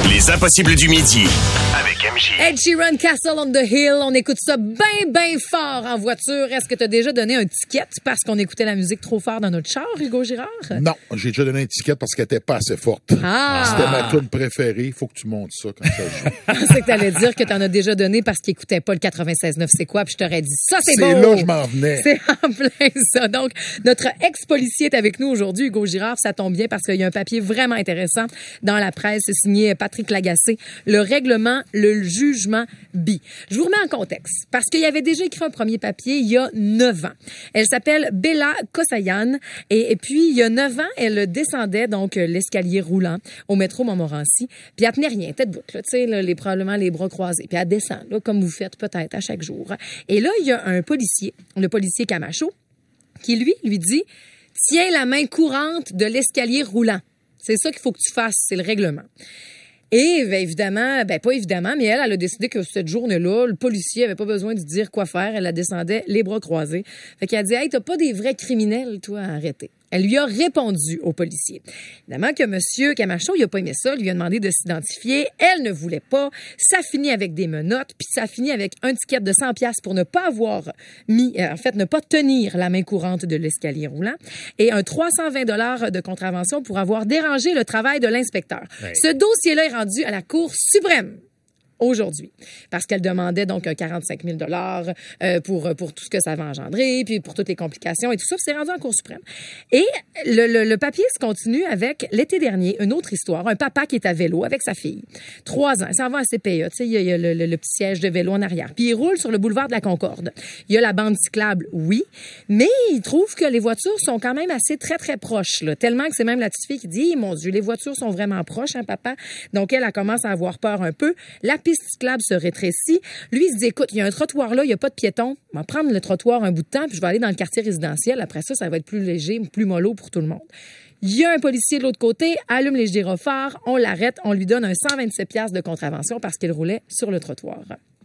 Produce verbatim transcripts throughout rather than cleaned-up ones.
Les impossibles du midi. Avec M J. Ed Sheeran, Castle on the Hill. On écoute ça bien, bien fort en voiture. Est-ce que tu as déjà donné un ticket parce qu'on écoutait la musique trop fort dans notre char, Hugo Girard? Non, j'ai déjà donné un ticket parce qu'elle était pas assez forte. Ah! C'était ma tune préférée. Il faut que tu montes ça quand ça joue. Je pensais que tu allais dire que tu en as déjà donné parce qu'il écoutait pas le quatre-vingt-seize neuf. C'est quoi? Puis je t'aurais dit, ça, c'est, C'est beau! là que je m'en venais. C'est en plein ça. Donc, notre ex-policier est avec nous aujourd'hui, Hugo Girard. Ça tombe bien parce qu'il y a un papier vraiment intéressant dans la presse signé Patrick Lagacé. Le règlement, le jugement B. Je vous remets en contexte parce qu'il y avait déjà écrit un premier papier il y a neuf ans. Elle s'appelle Bella Kosayan et, et puis il y a neuf ans, elle descendait donc l'escalier roulant au métro Montmorency. Puis elle tenait rien, tête bout, là, tu sais, là, les, probablement les bras croisés. Puis elle descend, là, comme vous faites peut-être à chaque jour. Et là, il y a un policier, le policier Camacho, qui lui, lui dit « Tiens la main courante de l'escalier roulant. C'est ça qu'il faut que tu fasses, c'est le règlement. » Et bien, évidemment, ben pas évidemment, mais elle, elle a décidé que cette journée-là, le policier avait pas besoin de dire quoi faire. Elle la descendait les bras croisés. Fait qu'elle a dit « Hey, t'as pas des vrais criminels, toi, à arrêter. » Elle lui a répondu au policier. Évidemment que M. Camacho, il a pas aimé ça, lui a demandé de s'identifier. Elle ne voulait pas. Ça finit avec des menottes, puis ça finit avec un ticket de cent piastres pour ne pas avoir mis, euh, en fait, ne pas tenir la main courante de l'escalier roulant et un trois cent vingt dollars de contravention pour avoir dérangé le travail de l'inspecteur. Ouais. Ce dossier-là est rendu à la Cour suprême aujourd'hui, parce qu'elle demandait donc un quarante-cinq mille dollars euh, pour pour tout ce que ça va engendrer, puis pour toutes les complications et tout ça, puis c'est rendu en Cour suprême. Et le, le, le papier se continue avec, l'été dernier, une autre histoire, un papa qui est à vélo avec sa fille. Trois ans, il s'en va à C P E, tu sais, il y a, il y a le, le, le petit siège de vélo en arrière, puis il roule sur le boulevard de la Concorde. Il y a la bande cyclable, oui, mais il trouve que les voitures sont quand même assez très, très proches, là, tellement que c'est même la petite fille qui dit, mon Dieu, les voitures sont vraiment proches, hein, papa? Donc, elle, elle commence à avoir peur un peu. La piste cyclable se rétrécit. Lui, il se dit, écoute, il y a un trottoir là, il n'y a pas de piétons. On va prendre le trottoir un bout de temps, puis je vais aller dans le quartier résidentiel. Après ça, ça va être plus léger, plus mollo pour tout le monde. Il y a un policier de l'autre côté, allume les gyrophares, on l'arrête, on lui donne un cent vingt-sept piastres de contravention parce qu'il roulait sur le trottoir.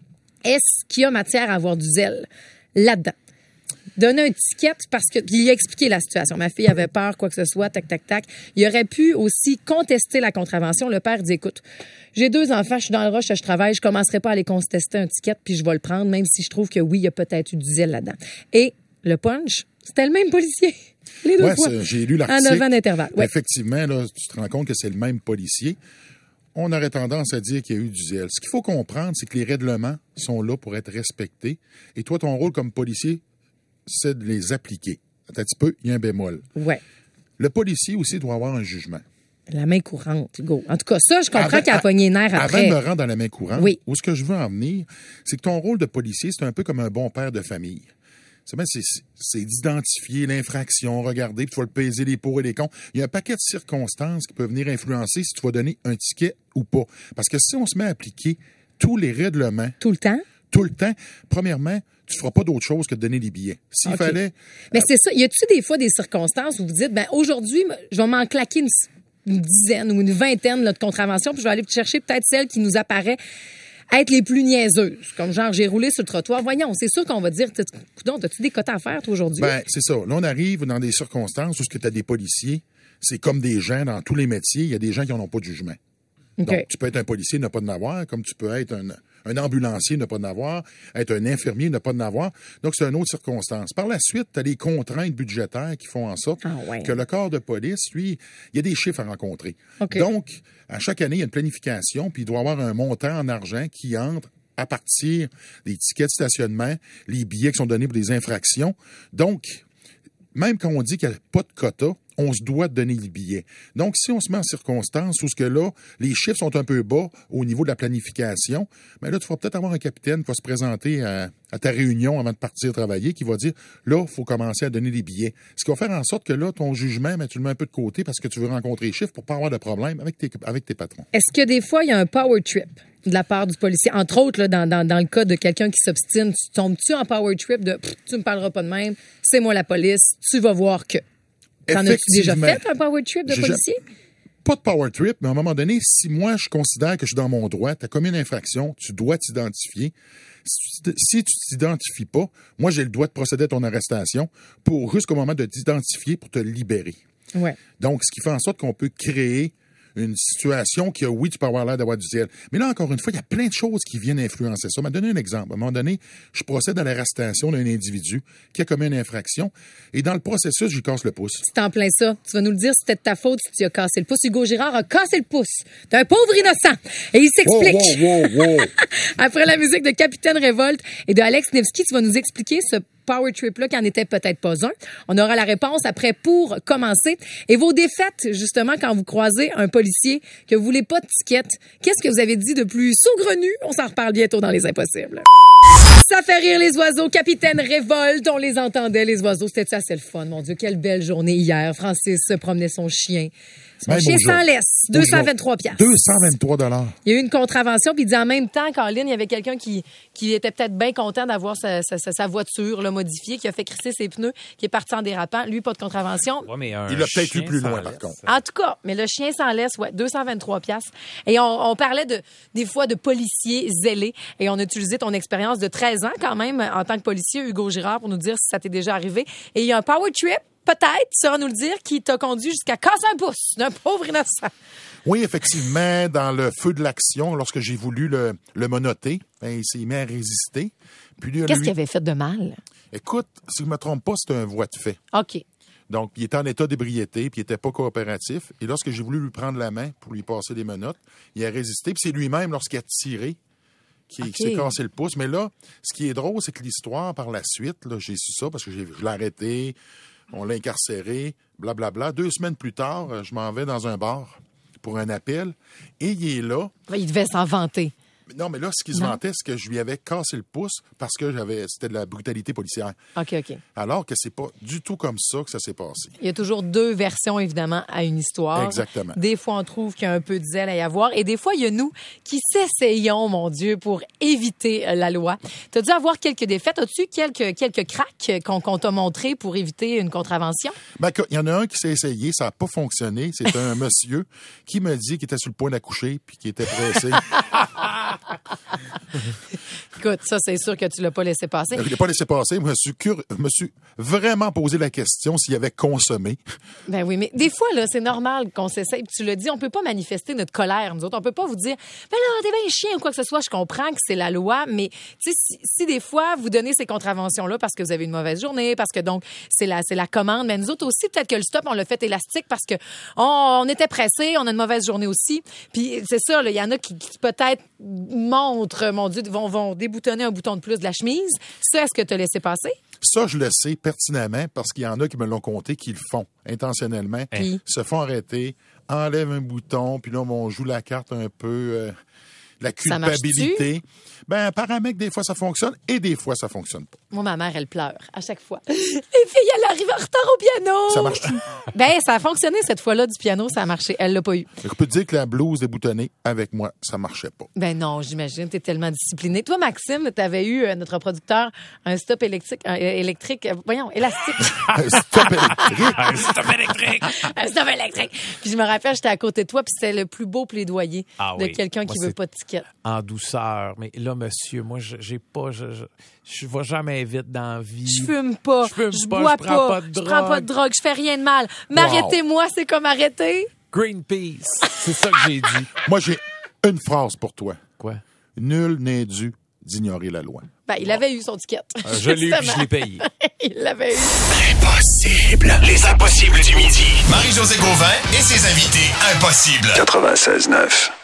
Est-ce qu'il y a matière à avoir du zèle là-dedans? Donner un ticket parce que... Puis il a expliqué la situation. Ma fille avait peur, quoi que ce soit, tac, tac, tac. Il aurait pu aussi contester la contravention. Le père dit, écoute, j'ai deux enfants, je suis dans le rush, je travaille, je commencerai pas à aller contester un ticket, puis je vais le prendre, même si je trouve que oui, il y a peut-être eu du zèle là-dedans. Et le punch, c'était le même policier. Les deux ouais, fois. J'ai lu l'article. En neuf ans d'intervalle. Ouais. Effectivement, là, tu te rends compte que c'est le même policier. On aurait tendance à dire qu'il y a eu du zèle. Ce qu'il faut comprendre, c'est que les règlements sont là pour être respectés. Et toi, ton rôle comme policier, c'est de les appliquer. Attends un petit peu, il y a un bémol. Ouais. Le policier aussi doit avoir un jugement. La main courante, go. En tout cas, ça, je comprends qu'il a pogné les nerfs après. Avant de me rendre dans la main courante, oui. où ce que je veux en venir, c'est que ton rôle de policier, c'est un peu comme un bon père de famille. C'est, c'est, c'est d'identifier l'infraction, regarder, puis tu vas le peser les pour et les contre. Il y a un paquet de circonstances qui peuvent venir influencer si tu vas donner un ticket ou pas. Parce que si on se met à appliquer tous les règlements... Tout le temps? Tout le temps, premièrement, tu ne feras pas d'autre chose que de donner les billets. S'il okay. fallait... Mais c'est ça. Y a-tu des fois des circonstances où vous dites, ben aujourd'hui, je vais m'en claquer une, une dizaine ou une vingtaine là, de contraventions, puis je vais aller chercher peut-être celle qui nous apparaît être les plus niaiseuses. Comme genre, j'ai roulé sur le trottoir. Voyons, c'est sûr qu'on va dire, coudonc, as-tu des quotas à faire, toi, aujourd'hui? Ben, c'est ça. Là, on arrive dans des circonstances où tu as des policiers. C'est comme des gens dans tous les métiers. Il y a des gens qui n'en ont pas de jugement. Okay. Donc, tu peux être un policier, ne pas en avoir, comme tu peux être un, un ambulancier, ne pas en avoir, être un infirmier, ne pas en avoir. Donc, c'est une autre circonstance. Par la suite, tu as les contraintes budgétaires qui font en sorte ah ouais. que le corps de police, lui, il y a des chiffres à rencontrer. Okay. Donc, à chaque année, il y a une planification, puis il doit y avoir un montant en argent qui entre à partir des tickets de stationnement, les billets qui sont donnés pour des infractions. Donc, même quand on dit qu'il n'y a pas de quota, on se doit de donner les billets. Donc, si on se met en circonstance où ce que là, les chiffres sont un peu bas au niveau de la planification, bien là, tu vas peut-être avoir un capitaine qui va se présenter à, à ta réunion avant de partir travailler, qui va dire, là, il faut commencer à donner les billets. Ce qui va faire en sorte que là, ton jugement, bien, tu le mets un peu de côté parce que tu veux rencontrer les chiffres pour pas avoir de problème avec tes, avec tes patrons. Est-ce que des fois, il y a un power trip de la part du policier? Entre autres, là, dans, dans, dans le cas de quelqu'un qui s'obstine, tu tombes-tu en power trip de « tu me parleras pas de même, c'est moi la police, tu vas voir que ». T'en as-tu déjà fait un power trip de policier? Pas de power trip, mais à un moment donné, si moi, je considère que je suis dans mon droit, tu as commis une infraction, tu dois t'identifier. Si tu t'identifies pas, moi, j'ai le droit de procéder à ton arrestation pour jusqu'au moment de t'identifier pour te libérer. Ouais. Donc, ce qui fait en sorte qu'on peut créer une situation qui a, oui, tu peux avoir l'air d'avoir du zèle. Mais là, encore une fois, il y a plein de choses qui viennent influencer ça. Je vais donner un exemple. À un moment donné, je procède à l'arrestation d'un individu qui a commis une infraction et dans le processus, je lui casse le pouce. C'est en plein ça. Tu vas nous le dire, c'était de ta faute si tu as cassé le pouce. Hugo Girard a cassé le pouce. T'es un pauvre innocent. Et il s'explique. Wow, wow, wow, wow. Après la musique de Capitaine Révolte et de Alex Nevsky, tu vas nous expliquer ce power trip-là qui en était peut-être pas un. On aura la réponse après pour commencer. Et vos défaites, justement, quand vous croisez un policier que vous voulez pas de ticket, qu'est-ce que vous avez dit de plus saugrenu? On s'en reparle bientôt dans Les Impossibles. Ça fait rire les oiseaux. Capitaine Révolte, on les entendait, les oiseaux. C'était assez le fun, mon Dieu. Quelle belle journée hier. Francis se promenait son chien. Son Ben, chien bonjour. sans laisse. deux cent vingt-trois piastres. deux cent vingt-trois dollars. Il y a eu une contravention, puis il dit en même temps, Caroline, il y avait quelqu'un qui, qui était peut-être bien content d'avoir sa, sa, sa, sa voiture là, modifiée, qui a fait crisser ses pneus, qui est parti en dérapant. Lui, pas de contravention. Ouais, mais un Il l'a peut-être chien eu plus sans loin, laisse. par contre. En tout cas, mais le chien sans laisse, ouais, deux cent vingt-trois piastres. Et on, on parlait de, des fois de policiers zélés, et on a utilisé ton expérience de treize ans quand même en tant que policier, Hugo Girard, pour nous dire si ça t'est déjà arrivé. Et il y a un power trip, peut-être, tu sauras nous le dire, qui t'a conduit jusqu'à casser un pouce d'un pauvre innocent. Oui, effectivement, dans le feu de l'action, lorsque j'ai voulu le, le monoter, ben, il s'est mis à résister. Puis lui, Qu'est-ce lui- qu'il avait fait de mal? Écoute, si je ne me trompe pas, c'est un voie de fait. OK. Donc, il était en état d'ébriété, puis il n'était pas coopératif. Et lorsque j'ai voulu lui prendre la main pour lui passer des menottes, il a résisté. Puis c'est lui-même, lorsqu'il a tiré, qui, OK. qui s'est cassé le pouce. Mais là, ce qui est drôle, c'est que l'histoire, par la suite, là, j'ai su ça parce que j'ai, je l'ai arrêté, on l'a incarcéré, blablabla. Deux semaines plus tard, je m'en vais dans un bar pour un appel, et il est là. Il devait s'en vanter. Non, mais là, ce qui se Non. vantait, c'est que je lui avais cassé le pouce parce que j'avais, c'était de la brutalité policière. OK, OK. Alors que c'est pas du tout comme ça que ça s'est passé. Il y a toujours deux versions, évidemment, à une histoire. Exactement. Des fois, on trouve qu'il y a un peu de zèle à y avoir. Et des fois, il y a nous qui s'essayons, mon Dieu, pour éviter euh, la loi. Tu as dû avoir quelques défaites. As-tu quelques, quelques cracks qu'on, qu'on t'a montré pour éviter une contravention? Ben, il y en a un qui s'est essayé, ça n'a pas fonctionné. C'est un monsieur qui me dit qu'il était sur le point d'accoucher puis qu'il était pressé. Écoute, ça, c'est sûr que tu l'as pas laissé passer. Je ne l'ai pas laissé passer. Moi, je me suis, cur... je me suis vraiment posé la question s'il avait consommé. Ben oui, mais des fois, là, c'est normal qu'on s'essaye. Puis tu l'as dit, on peut pas manifester notre colère, nous autres. On peut pas vous dire, ben là, t'es bien chien ou quoi que ce soit. Je comprends que c'est la loi, mais tu sais, si, si des fois, vous donnez ces contraventions-là parce que vous avez une mauvaise journée, parce que donc, c'est la, c'est la commande, mais nous autres aussi, peut-être que le stop, on l'a fait élastique parce que on, on était pressés, on a une mauvaise journée aussi. Puis c'est ça, là, il y en a qui, qui peut-être montrent, mon Dieu, vont, vont déboutonner un bouton de plus de la chemise. Ça, est-ce que tu as laissé passer? Ça, je le sais pertinemment parce qu'il y en a qui me l'ont compté, qui le font intentionnellement. Puis? Se font arrêter, enlèvent un bouton, puis là, on joue la carte un peu... euh, la Ça marche-tu? culpabilité. Ben, apparemment que des fois, ça fonctionne et des fois, ça fonctionne pas. Moi, ma mère, elle pleure à chaque fois. Les filles, elles arrivent en retard au piano. Ça marche-tu? Ben, ça a fonctionné cette fois-là du piano, ça a marché. Elle l'a pas eu. Je peux te dire que la blouse déboutonnée, avec moi, ça marchait pas. Ben non, j'imagine, t'es tellement discipliné. Toi, Maxime, t'avais eu, euh, notre producteur, un stop électrique, un, euh, électrique, euh, voyons, élastique. Un stop électrique. Un stop électrique! un stop électrique. Puis je me rappelle, j'étais à côté de toi, puis c'était le plus beau plaidoyer Ah de oui. quelqu'un qui Moi, veut c'est- pas de ticket. En douceur. Mais là, monsieur, moi, je- j'ai pas... Je, je, je vais jamais vite dans la vie. Je fume pas, Je fume je pas, bois je prends pas de je prends pas de drogue, je fais rien de mal. Mais Wow. arrêtez-moi, c'est comme arrêter. Greenpeace. C'est ça que j'ai dit. Moi, j'ai une phrase pour toi. Quoi? Nul n'est dû d'ignorer la loi. Ben, il avait eu son ticket. Euh, je l'ai eu puis je l'ai payé. Il l'avait eu. Impossible. Les impossibles du midi. Marie-Josée Gauvin et ses invités impossibles. quatre-vingt-seize neuf.